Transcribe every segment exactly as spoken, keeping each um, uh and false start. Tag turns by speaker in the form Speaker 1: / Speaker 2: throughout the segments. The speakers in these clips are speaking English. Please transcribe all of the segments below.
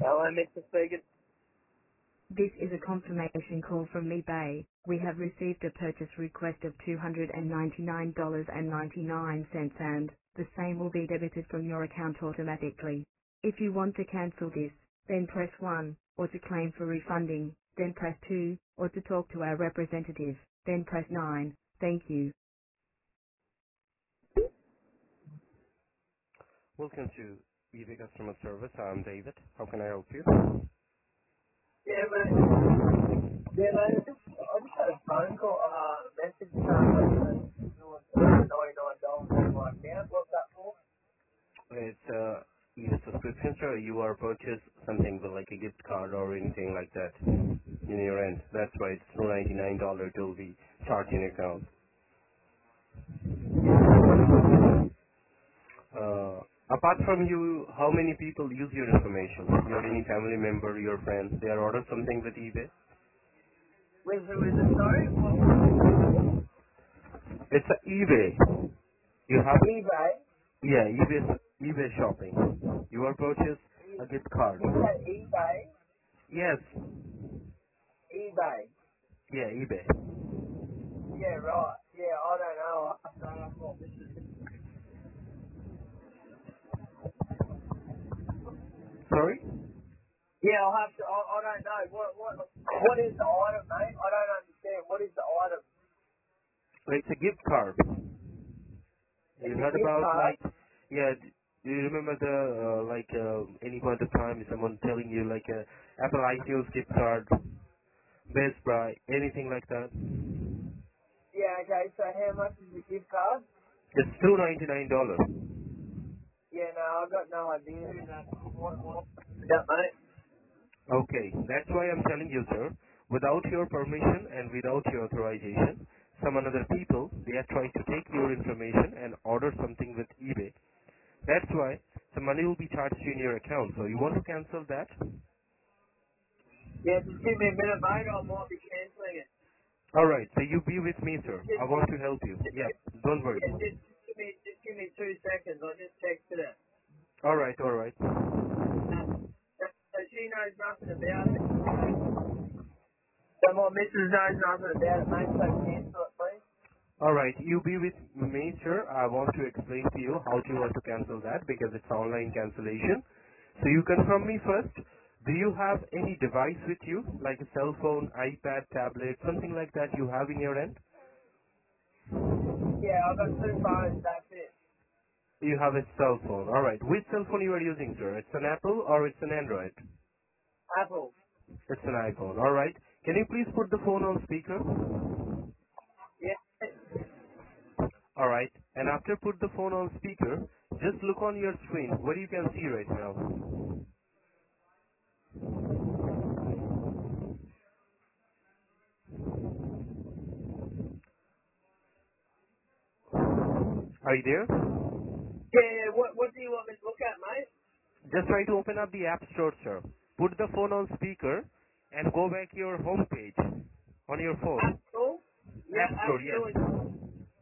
Speaker 1: Hello, Mister Speaker.
Speaker 2: This is a confirmation call from eBay. We have received a purchase request of two hundred ninety-nine dollars and ninety-nine cents and the same will be debited from your account automatically. If you want to cancel this, then press one, or to claim for refunding, then press two, or to talk to our representative, then press nine. Thank you.
Speaker 3: Welcome to eBay Customer Service. I'm David. How can I help you?
Speaker 1: Yeah, but yeah, mate, I just, I just had a phone call, uh, message saying that you were doing ninety-nine dollars on my account. What's that for?
Speaker 3: It's uh, eBay subscription, sir. You are purchased something with like a gift card or anything like that in your end. That's why it's two hundred ninety-nine dollars till we charge in account.
Speaker 1: Yeah.
Speaker 3: Uh, apart from you, how many people use your information? Your any family member, your friend, they are ordered something with eBay?
Speaker 1: With who is it, sorry? What, what is it?
Speaker 3: It's a eBay. You have,
Speaker 1: eBay.
Speaker 3: yeah, eBay, eBay shopping. You are purchased
Speaker 1: E-
Speaker 3: a gift card.
Speaker 1: you say eBay?
Speaker 3: Yes.
Speaker 1: eBay.
Speaker 3: Yeah, eBay.
Speaker 1: Yeah, right. Yeah, I don't know. I don't know what this is.
Speaker 3: Sorry?
Speaker 1: Yeah, I'll have to, I, I don't know. What, what, what is the item, mate? I don't understand. What is the item?
Speaker 3: It's a gift card. You
Speaker 1: It's a
Speaker 3: heard
Speaker 1: gift
Speaker 3: about
Speaker 1: card.
Speaker 3: like, yeah, d- do you remember the, uh, like, uh, any point of time is someone telling you like a Apple iTunes gift card, Best Buy, anything like that?
Speaker 1: Yeah, okay, so how much is the gift card?
Speaker 3: It's two hundred ninety-nine dollars.
Speaker 1: Yeah, no, I've got no idea who that, what, what, that, mate.
Speaker 3: Okay, that's why I'm telling you, sir, without your permission and without your authorization, some other people, they are trying to take your information and order something with eBay. That's why the money will be charged in your account. So you want to cancel that?
Speaker 1: Yeah, just give me a minute, mate, I might be cancelling it.
Speaker 3: All right. So you be with me,
Speaker 1: Just,
Speaker 3: sir.
Speaker 1: just,
Speaker 3: I want to help you.
Speaker 1: just,
Speaker 3: Yeah.
Speaker 1: just,
Speaker 3: Don't worry.
Speaker 1: yeah, just, just give me, just give me two seconds, I just texted her.
Speaker 3: All right. All right.
Speaker 1: Uh, so so she knows nothing about it. So my missus knows nothing about it, mate, so cancel it, please.
Speaker 3: All right. You be with me, sir. I want to explain to you how to want to cancel that because it's online cancellation. So you confirm me first. Do you have any device with you, like a cell phone, iPad, tablet, something like that you have in your end?
Speaker 1: Yeah, I've got two phones, that's it.
Speaker 3: You have a cell phone. All right. Which cell phone you are using, sir? It's an Apple or it's an Android?
Speaker 1: Apple.
Speaker 3: It's an iPhone. All right. Can you please put the phone on speaker?
Speaker 1: Yeah,
Speaker 3: All right. And after put the phone on speaker, just look on your screen. What you can see right now? Are you there?
Speaker 1: yeah, yeah, what, what do you want me to look at, mate?
Speaker 3: Just try to open up the App Store, sir. Put the phone on speaker and go back your home page on your
Speaker 1: App
Speaker 3: phone.
Speaker 1: Store? Yeah,
Speaker 3: App
Speaker 1: App
Speaker 3: Store,
Speaker 1: Store is,
Speaker 3: yes.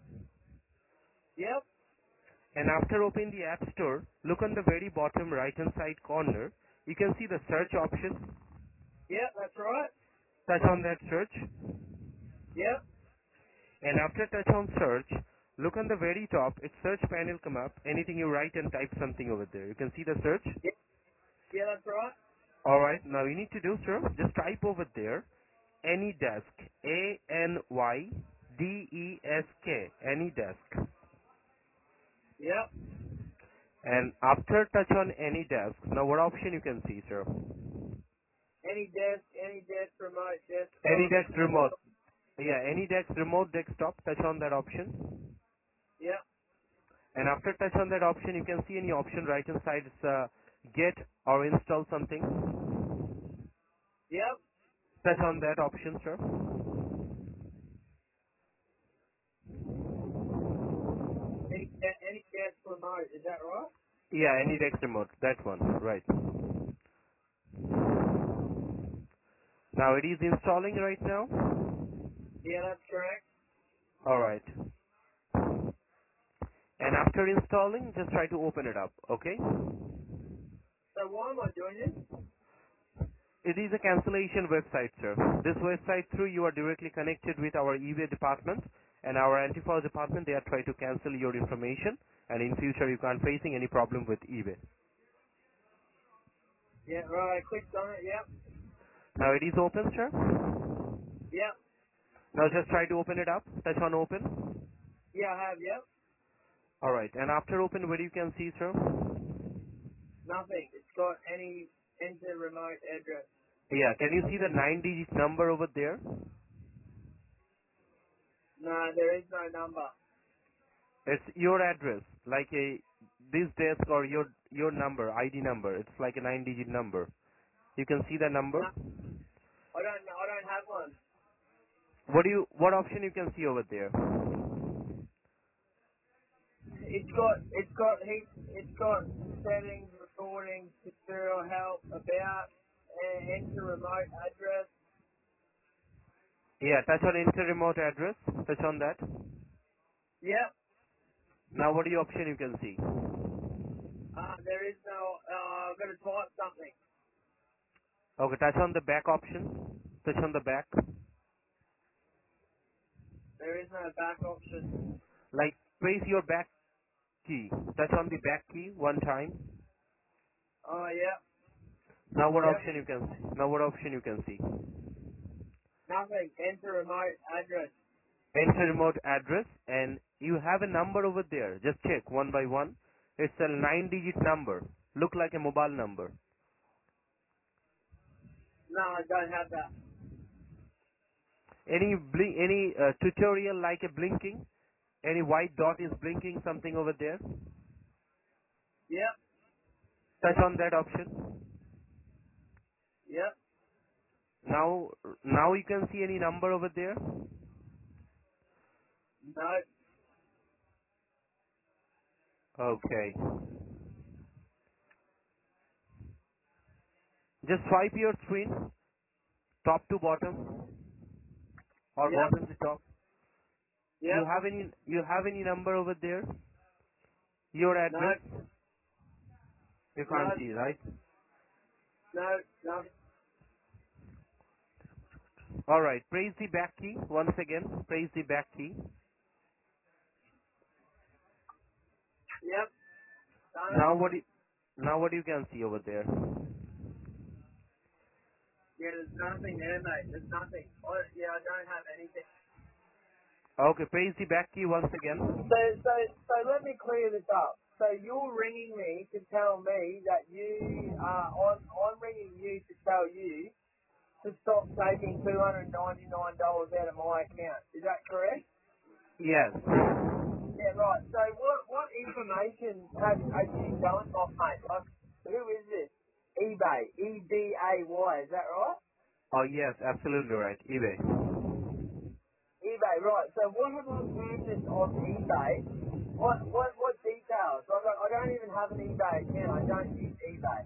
Speaker 1: yep,
Speaker 3: And after opening the App Store, look on the very bottom right hand side corner. You can see the search option.
Speaker 1: yep, that's right.
Speaker 3: Touch on that search.
Speaker 1: Yep,
Speaker 3: And after touch on search, look on the very top, its search panel come up. Anything you write and type something over there. You can see the search.
Speaker 1: yep, yeah, that's right.
Speaker 3: Alright, now you need to do, sir, just type over there, AnyDesk, A N Y D E S K, AnyDesk.
Speaker 1: Yep.
Speaker 3: And after touch on AnyDesk, now what option you can see, sir?
Speaker 1: Any desk, any desk, remote desktop.
Speaker 3: AnyDesk remote. Yeah, AnyDesk remote desktop, touch on that option.
Speaker 1: Yep,
Speaker 3: And after touch on that option, you can see any option right inside. It's uh, get or install something.
Speaker 1: yep.
Speaker 3: Touch on that option, sir.
Speaker 1: Any, de- any desk remote, is that right?
Speaker 3: Yeah, any text remote. That one. Right. Now it is installing right now.
Speaker 1: Yeah, that's correct.
Speaker 3: Alright. And after installing, just try to open it up. Okay?
Speaker 1: So why am I doing this?
Speaker 3: It is a cancellation website, sir. This website through you are directly connected with our eBay department and our anti-fraud department. They are trying to cancel your information, and in future you can't facing any problem with eBay.
Speaker 1: Yeah, right, I clicked on it, yep.
Speaker 3: Now it is open, sir.
Speaker 1: Yep.
Speaker 3: Now just try to open it up. Touch on open.
Speaker 1: Yeah, I have, yep.
Speaker 3: All right. And after open, what you can see, sir?
Speaker 1: Nothing. It's got any enter remote address.
Speaker 3: Yeah. Can you see the nine-digit number over there?
Speaker 1: No, there is no number.
Speaker 3: It's your address, like a this desk or your your number, I D number. It's like a nine-digit number. You can see the number.
Speaker 1: No, I don't I don't have one.
Speaker 3: What do you? What option you can see over there?
Speaker 1: It's got it's got heat it's got settings, recording, tutorial help, about, and enter remote address.
Speaker 3: Yeah. Touch on enter remote address. Touch on that.
Speaker 1: Yep.
Speaker 3: Now, what do you option you can see?
Speaker 1: Uh, there is no. Uh, I've got to type something.
Speaker 3: Okay. Touch on the back option. Touch on the back.
Speaker 1: There is no back option.
Speaker 3: Like press your back key. Touch on the back key one time.
Speaker 1: Oh, yep.
Speaker 3: Now what
Speaker 1: Yep.
Speaker 3: option you can see? Now what option you can see?
Speaker 1: Nothing. Enter remote address.
Speaker 3: Enter remote address and you have a number over there. Just check one by one. It's a nine digit number. Look like a mobile number.
Speaker 1: No, I don't have that.
Speaker 3: Any blink, any uh, tutorial like a blinking? Any white dot is blinking something over there?
Speaker 1: Yep.
Speaker 3: Touch on that option.
Speaker 1: Yep.
Speaker 3: Now, now you can see any number over there.
Speaker 1: No.
Speaker 3: Okay. Just swipe your screen, top to bottom, or
Speaker 1: Yep.
Speaker 3: bottom to top. You
Speaker 1: Yep.
Speaker 3: have any, you have any number over there? Your
Speaker 1: No.
Speaker 3: address? You
Speaker 1: No.
Speaker 3: can't see, right?
Speaker 1: No. No.
Speaker 3: Alright, press the back key once again. Press the back key.
Speaker 1: Yep. Done it.
Speaker 3: Now what you, now what you can see over there?
Speaker 1: Yeah, there's nothing there, mate. There's nothing. I, yeah, I don't have anything.
Speaker 3: Okay, press the back key once again.
Speaker 1: So, so, so let me clear this up. So you're ringing me to tell me that you are on. I'm ringing you to tell you to stop taking two hundred ninety-nine dollars out of my account. Is that correct?
Speaker 3: Yes.
Speaker 1: Yeah, right. So what what information have are you going off, mate? Like, who is this? eBay. E B A Y. Is that right?
Speaker 3: Oh yes, absolutely right. eBay.
Speaker 1: eBay. Right. So what have I purchased on eBay? What what what details? Like, I, I don't even have an eBay account. I don't use eBay.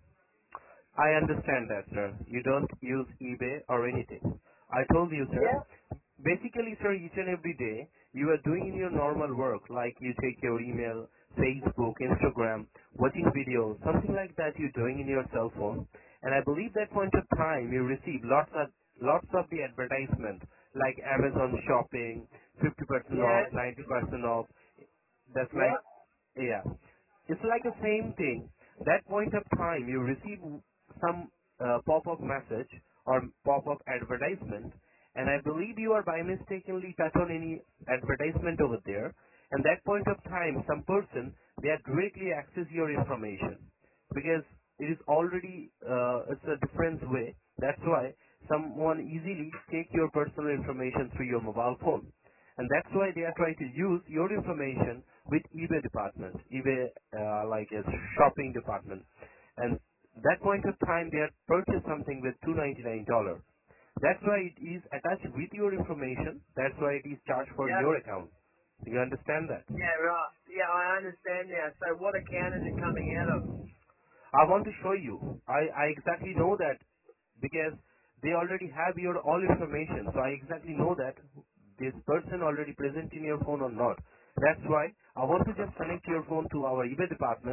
Speaker 3: I understand that, sir. You don't use eBay or anything. I told you, sir.
Speaker 1: Yeah.
Speaker 3: Basically, sir, each and every day, you are doing your normal work, like you take your email, Facebook, Instagram, watching videos, something like that you're doing in your cell phone. And I believe that point of time you receive lots of, lots of the advertisement, like Amazon shopping, fifty percent
Speaker 1: Yeah.
Speaker 3: off, ninety percent off. That's like,
Speaker 1: Yeah.
Speaker 3: yeah. It's like the same thing. That point of time you receive some uh, pop-up message or pop-up advertisement, and I believe you are by mistakenly touch on any advertisement over there, and that point of time some person, they are directly access your information because it is already, uh, it's a different way. That's why someone easily take your personal information through your mobile phone. And that's why they are trying to use your information with eBay department, eBay uh, like a shopping department. And that point of time they have purchased something with two hundred ninety-nine dollars. That's why it is attached with your information. That's why it is charged for
Speaker 1: Yeah.
Speaker 3: your account. You understand that?
Speaker 1: Yeah. Right. Yeah, I understand now. So what account is it coming out of?
Speaker 3: I want to show you. I, I exactly know that because they already have your all information. So I exactly know that this person already present in your phone or not. That's why I want to just connect your phone to our eBay department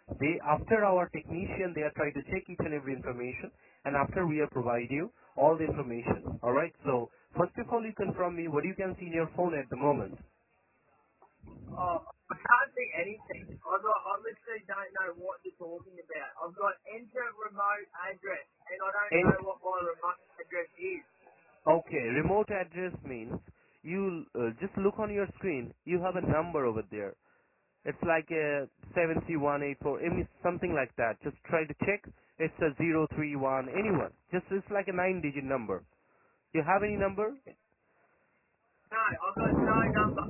Speaker 3: They, after our technician, they are trying to check each and every information, and after we have provide you all the information. All right. So first of all, you confirm me what you can see in your phone at the moment.
Speaker 1: Oh, I can't see anything. I've got, I literally don't know what you're talking about. I've got enter remote address, and I don't
Speaker 3: And
Speaker 1: know what my remote address is.
Speaker 3: okay, remote address means you uh, just look on your screen. You have a number over there. It's like a seven three one eight four, I mean, something like that. Just try to check. It's a zero three one, anyone. Just it's like a nine-digit number. You have any number?
Speaker 1: No, I've got no number.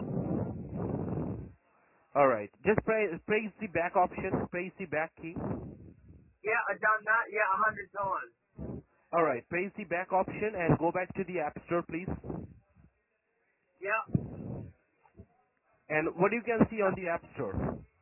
Speaker 3: All right. Just press, press the back option. Press the back key.
Speaker 1: Yeah, I've done that. Yeah, a hundred times.
Speaker 3: All right. Press the back option and go back to the App Store, please.
Speaker 1: Yeah.
Speaker 3: And what you can see on the App Store?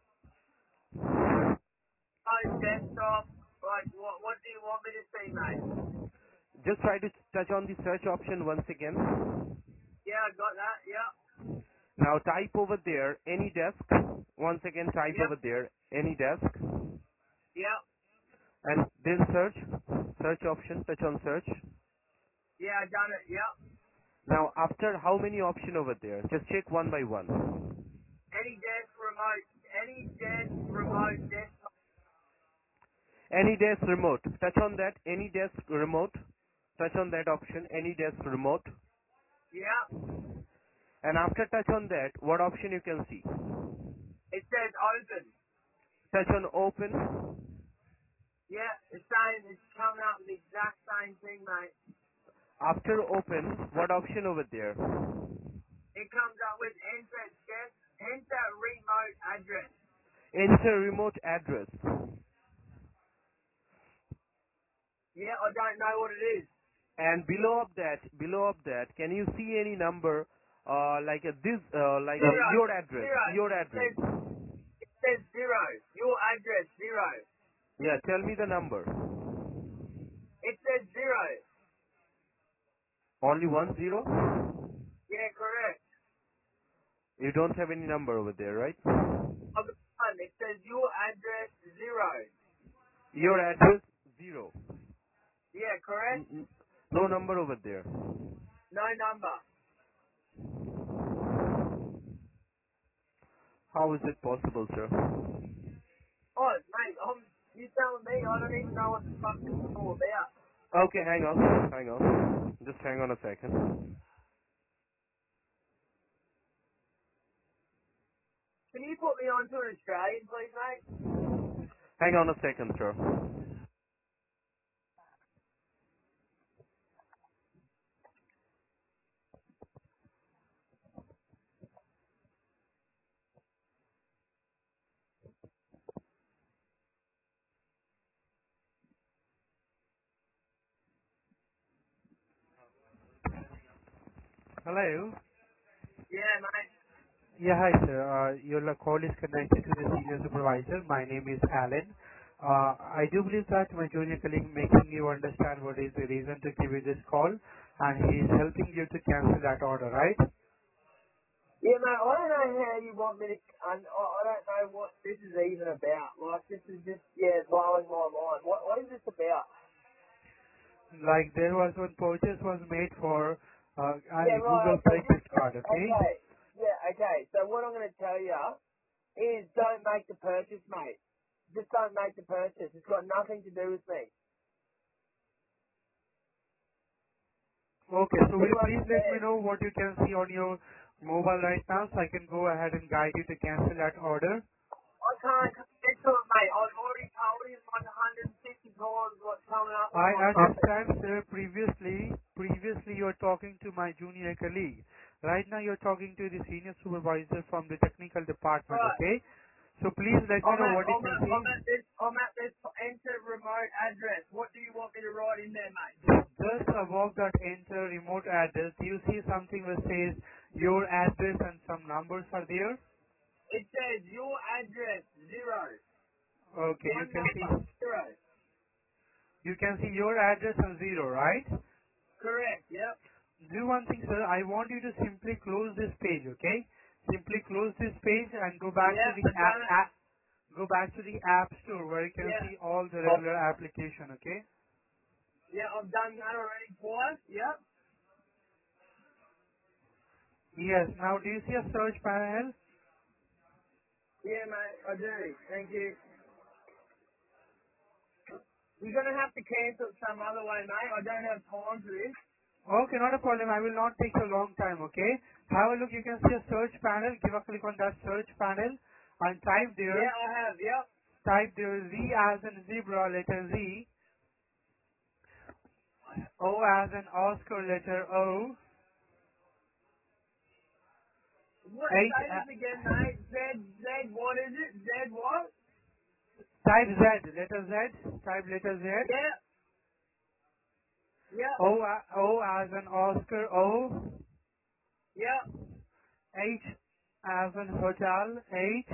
Speaker 1: Oh, desktop. Like, what? What do you want me to see, mate?
Speaker 3: Just try to touch on the search option once again.
Speaker 1: Yeah, I got that. Yeah.
Speaker 3: Now type over there any desk. Once again, type
Speaker 1: Yeah.
Speaker 3: over there any desk.
Speaker 1: Yeah.
Speaker 3: And then search. Search option. Touch on search.
Speaker 1: Yeah, I done it. Yeah.
Speaker 3: Now after how many option over there? Just check one by one.
Speaker 1: Any desk remote. Any desk remote desktop.
Speaker 3: Any desk remote. Touch on that. Any desk remote. Touch on that option. Any desk remote.
Speaker 1: Yeah.
Speaker 3: And after touch on that, what option you can see?
Speaker 1: It says open.
Speaker 3: Touch on open.
Speaker 1: Yeah, it's saying it's coming up with the exact same thing, mate.
Speaker 3: After open, what option over there?
Speaker 1: It comes up with enter desk, enter remote address.
Speaker 3: Enter remote address.
Speaker 1: Yeah, I don't know what it is.
Speaker 3: And below of that, below of that, can you see any number, uh, like a this, uh, like a,
Speaker 1: Zero.
Speaker 3: your address,
Speaker 1: Zero.
Speaker 3: your
Speaker 1: It
Speaker 3: address?
Speaker 1: says, it says zero. Your address, zero.
Speaker 3: Yeah, tell me the number.
Speaker 1: It says zero.
Speaker 3: Only one zero?
Speaker 1: Yeah, correct.
Speaker 3: You don't have any number over there, right?
Speaker 1: I've got one. It says your address, zero.
Speaker 3: Your address zero.
Speaker 1: Yeah, correct.
Speaker 3: N- n- No number over there.
Speaker 1: No number.
Speaker 3: How is it possible, sir?
Speaker 1: Oh, mate, I'm, you telling me I don't even know what the fuck this is all about.
Speaker 3: Okay, hang on, hang on. Just hang on a second.
Speaker 1: Can you put me on to an Australian, please, mate?
Speaker 3: Hang on a second, sir. Hello.
Speaker 1: Yeah, mate.
Speaker 3: Yeah, hi, sir. Uh, Your la- call is connected to the senior supervisor. My name is Alan. Uh, I do believe that my junior colleague making you understand what is the reason to give you this call, and he is helping you to cancel that order, right?
Speaker 1: Yeah, mate, I don't know how you want me to, I, I don't know what this is even about. Like, this is just, yeah, blowing my mind. What, what is this about?
Speaker 3: Like there was one purchase was made for uh, a
Speaker 1: Yeah, right,
Speaker 3: Google
Speaker 1: so
Speaker 3: Play
Speaker 1: you,
Speaker 3: gift card, okay?
Speaker 1: okay. Yeah, okay. So what I'm going to tell you is don't make the purchase, mate. Just don't make the purchase. It's got nothing to do with me.
Speaker 3: Okay, so
Speaker 1: Do
Speaker 3: will
Speaker 1: you
Speaker 3: you please let me
Speaker 1: understand?
Speaker 3: know what you can see on your mobile right now so I can go ahead and guide you to cancel that order?
Speaker 1: I can't get to it, mate. I've already told him like one hundred fifty times what's coming up with
Speaker 3: I
Speaker 1: my fucking...
Speaker 3: understand, sir. Previously, previously you are talking to my junior colleague. Right now you're talking to the senior supervisor from the technical department,
Speaker 1: Right.
Speaker 3: okay? So please let me
Speaker 1: I'm
Speaker 3: know
Speaker 1: at,
Speaker 3: what you
Speaker 1: I'm
Speaker 3: can
Speaker 1: at,
Speaker 3: see.
Speaker 1: I'm at this, I'm at this enter remote address. What do you want me to write in there, mate?
Speaker 3: Just above that enter remote address, do you see something that says your address and some numbers are there?
Speaker 1: It says your address, zero.
Speaker 3: Okay, you
Speaker 1: One
Speaker 3: can see,
Speaker 1: number, zero.
Speaker 3: you can see your address and zero, right?
Speaker 1: Correct, yep.
Speaker 3: Do one thing, sir. I want you to simply close this page, okay? Simply close this page and go back to
Speaker 1: Yep,
Speaker 3: the
Speaker 1: I've
Speaker 3: app,
Speaker 1: done it.
Speaker 3: app
Speaker 4: go back to the App Store where you can
Speaker 1: Yeah.
Speaker 4: see all the regular application, okay?
Speaker 1: Yeah, I've done that already twice. Yep.
Speaker 4: Yes. Now, do you see a search panel?
Speaker 1: Yeah, mate, I do. Thank you. You're going to have to cancel it some other way, mate. I don't have time for this.
Speaker 4: Okay, not a problem. I will not take a long time, okay? Have a look. You can see a search panel. Give a click on that search panel and type there,
Speaker 1: Yeah, I have. Yep.
Speaker 4: type there Z as in zebra, letter Z, O as in Oscar, letter O,
Speaker 1: What?
Speaker 4: H,
Speaker 1: Say
Speaker 4: uh,
Speaker 1: this again, mate. Z, Z, what is it? Z what?
Speaker 4: type Z, letter Z, type letter Z,
Speaker 1: Yeah. Yep.
Speaker 4: O, a- O as in Oscar, O,
Speaker 1: Yep.
Speaker 4: H as in hotel, H,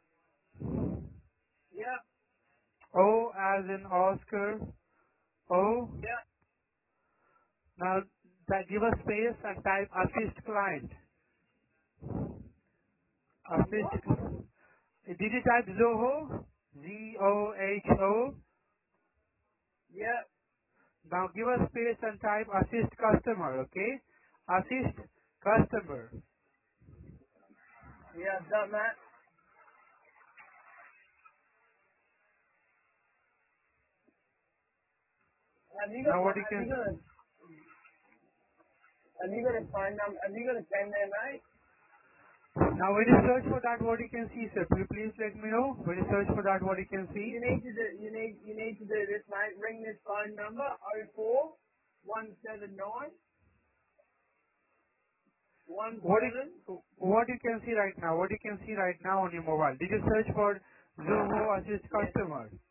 Speaker 1: Yep.
Speaker 4: O as in Oscar, O.
Speaker 1: Yep.
Speaker 4: Now, that give a space and type assist client.
Speaker 1: What?
Speaker 4: Assist. Did you type Zoho? Z O H O.
Speaker 1: Yep.
Speaker 4: Now give a space and type assist customer, okay? Assist customer.
Speaker 1: Yeah, I've done that. Have you got
Speaker 4: Now
Speaker 1: my,
Speaker 4: what you
Speaker 1: have
Speaker 4: can,
Speaker 1: you got a, have you got a phone number, have you got a pen there, mate?
Speaker 4: now when you search for that what you can see, sir, will you please let me know? When you search for that what you can see?
Speaker 1: You need to do, you need, you need to do this, mate. Ring this phone number, oh four one seven nine one
Speaker 4: What
Speaker 1: seven.
Speaker 4: you, what you can see right now? What you can see right now on your mobile? Did you search for Zoho assist
Speaker 1: Yes.
Speaker 4: customer?